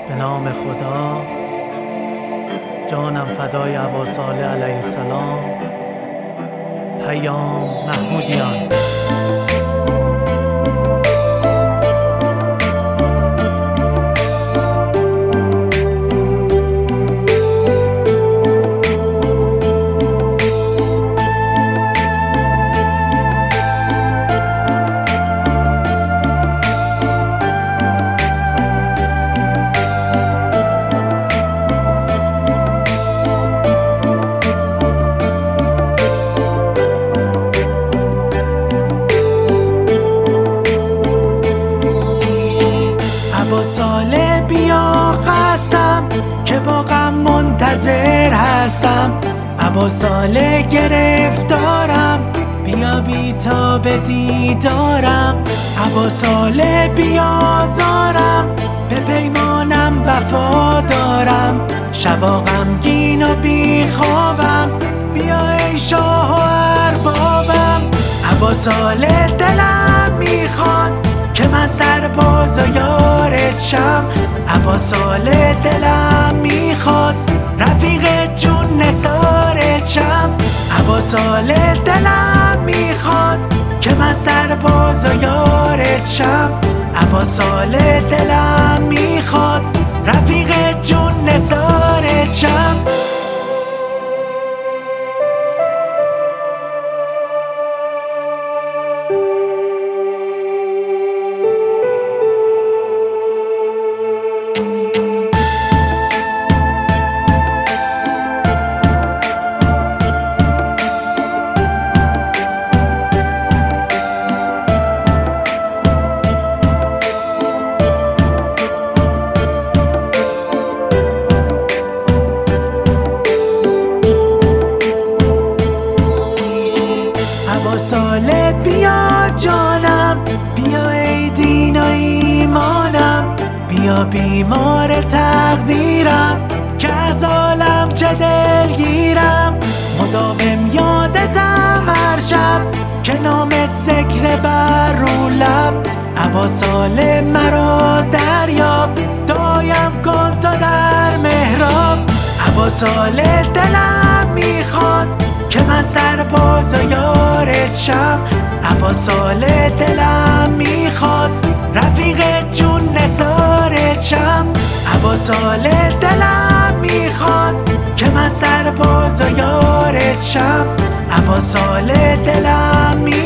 به نام خدا، جانم فدای ابا صالح علیه السلام. پیام محمودیان. ابا صالح بیا خستم که با غم منتظر هستم. ابا صالح گرفتارم، بیا بی تا به دیدارم. ابا صالح بیا زارم، به پیمانم وفا دارم. شبا غمگین و بی خوابم، بیا ای شاه و اربابم. ابا صالح دلم میخواد که من سرباز و یارت شم. ابا صالح دلم میخواد رفیق جون نثارت شم. ابا صالح دلم میخواد که من سرباز و یارت شم. ابا صالح دلم میخواد رفیق جون نثارت شم. ابا صالح بیا جانم، بیا ای دین و ایمانم. بیا بیمار تقدیرم که از عالم چه دلگیرم. مداوم یادتم هر شب که نامت ذکر بر رو لب. ابا صالح مرا دریاب، دایم کن تا در محراب. ابا صالح دلم میخواد که من سرباز و یارت شم. ابا صالح دلم میخواد رفیق جون نثارت شم. ابا صالح دلم میخواد که من سرباز و یارت شم. ابا صالح دلم میخواد